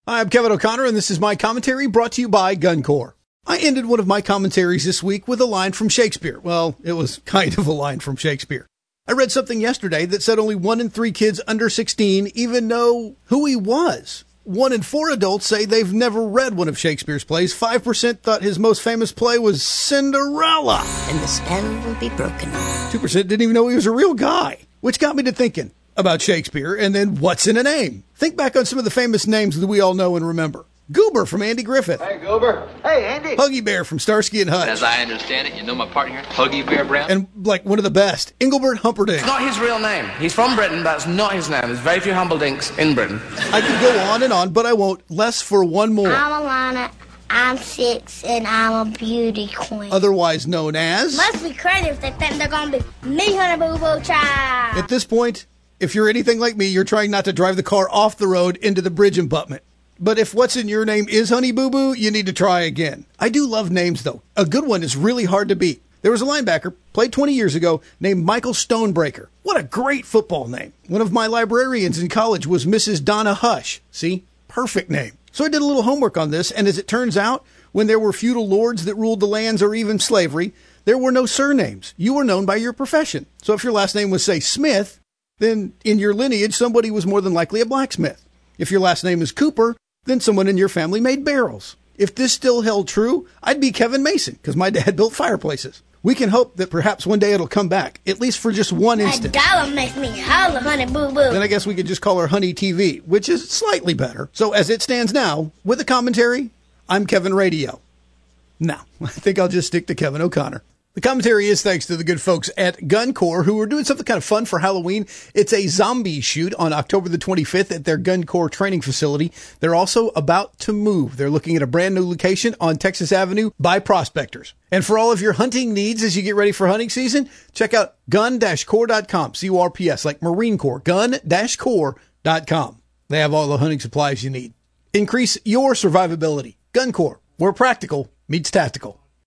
Hi, I'm Kevin O'Connor, and this is my commentary brought to you by Guncore. I ended one of my commentaries this week with a line from Shakespeare. Well, it was kind of a line from Shakespeare. I read something yesterday that said only 1 in 3 kids under 16 even know who he was. 1 in 4 adults say they've never read one of Shakespeare's plays. 5% thought his most famous play was Cinderella. And the spell will be broken. 2% didn't even know he was a real guy, which got me to thinking about Shakespeare and then what's in a name. Think back on some of the famous names that we all know and remember. Goober from Andy Griffith. Hey, Goober. Hey, Andy. Huggy Bear from Starsky and Hutch. As I understand it, you know my partner here, Huggy Bear Brown? And, like, one of the best, Engelbert Humperdinck. It's not his real name. He's from Britain, but that's not his name. There's very few Humperdinks in Britain. I could go on and on, but I won't. Less for one more. I'm Alana. I'm 6, and I'm a beauty queen. Otherwise known as... Must be crazy if they think they're going to be me, Honey Boo Boo Child. At this point, if you're anything like me, you're trying not to drive the car off the road into the bridge abutment. But if what's in your name is Honey Boo Boo, you need to try again. I do love names, though. A good one is really hard to beat. There was a linebacker, played 20 years ago, named Michael Stonebreaker. What a great football name. One of my librarians in college was Mrs. Donna Hush. See? Perfect name. So I did a little homework on this, and as it turns out, when there were feudal lords that ruled the lands or even slavery, there were no surnames. You were known by your profession. So if your last name was, say, Smith, then in your lineage, somebody was more than likely a blacksmith. If your last name is Cooper, then someone in your family made barrels. If this still held true, I'd be Kevin Mason, because my dad built fireplaces. We can hope that perhaps one day it'll come back, at least for just one instant. $1 makes me holler, Honey Boo Boo. Then I guess we could just call her Honey TV, which is slightly better. So as it stands now, with a commentary, I'm Kevin Radio. Now, I think I'll just stick to Kevin O'Connor. The commentary is thanks to the good folks at Guncore, who are doing something kind of fun for Halloween. It's a zombie shoot on October the 25th at their Guncore training facility. They're also about to move. They're looking at a brand new location on Texas Avenue by Prospectors. And for all of your hunting needs as you get ready for hunting season, check out gun-core.com, C-O-R-P-S, like Marine Corps, gun-core.com. They have all the hunting supplies you need. Increase your survivability. Guncore, where practical meets tactical.